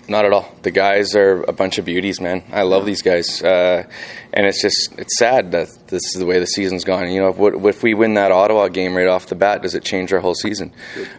Not at all. The guys are a bunch of beauties, man. I love these guys. And it's sad that this is the way the season's gone. You know, if we win that Ottawa game right off the bat, does it change our whole season?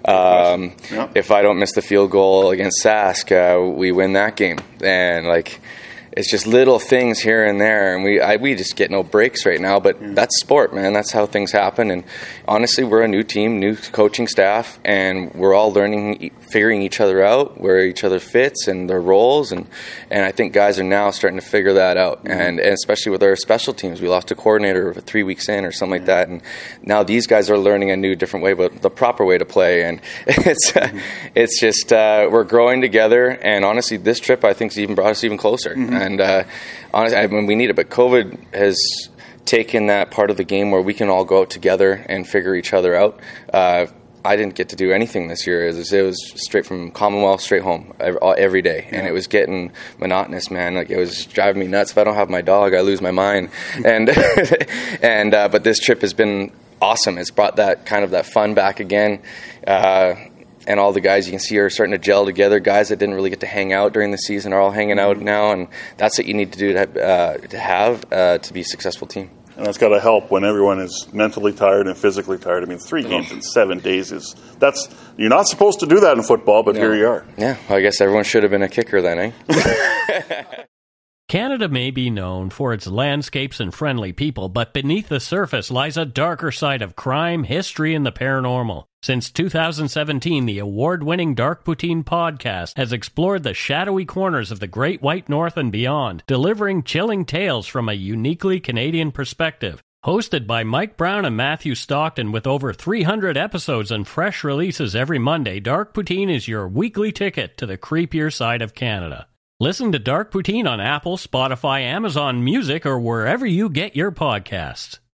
If I don't miss the field goal against Sask, we win that game. And, like, it's just little things here and there, and we just get no breaks right now. But that's sport, man. That's how things happen. And honestly, we're a new team, new coaching staff, and we're all learning, figuring each other out, where each other fits and their roles. And I think guys are now starting to figure that out. And especially with our special teams, we lost a coordinator 3 weeks in or something like that. And now these guys are learning a new, different way, but the proper way to play. And it's just we're growing together. And honestly, this trip I think has even brought us even closer. And honestly, I mean, we need it, but COVID has taken that part of the game where we can all go out together and figure each other out. I didn't get to do anything this year. It was straight from Commonwealth straight home every day, and it was getting monotonous, man. Like, it was driving me nuts. If I don't have my dog, I lose my mind. And but this trip has been awesome. It's brought that kind of that fun back again. And all the guys you can see are starting to gel together. Guys that didn't really get to hang out during the season are all hanging out now, and that's what you need to do to be a successful team. And that's got to help when everyone is mentally tired and physically tired. I mean, 3 games in 7 days you're not supposed to do that in football, but here you are. Yeah, well, I guess everyone should have been a kicker then, eh? Canada may be known for its landscapes and friendly people, but beneath the surface lies a darker side of crime, history, and the paranormal. Since 2017, the award-winning Dark Poutine podcast has explored the shadowy corners of the Great White North and beyond, delivering chilling tales from a uniquely Canadian perspective. Hosted by Mike Brown and Matthew Stockton with over 300 episodes and fresh releases every Monday, Dark Poutine is your weekly ticket to the creepier side of Canada. Listen to Dark Poutine on Apple, Spotify, Amazon Music, or wherever you get your podcasts.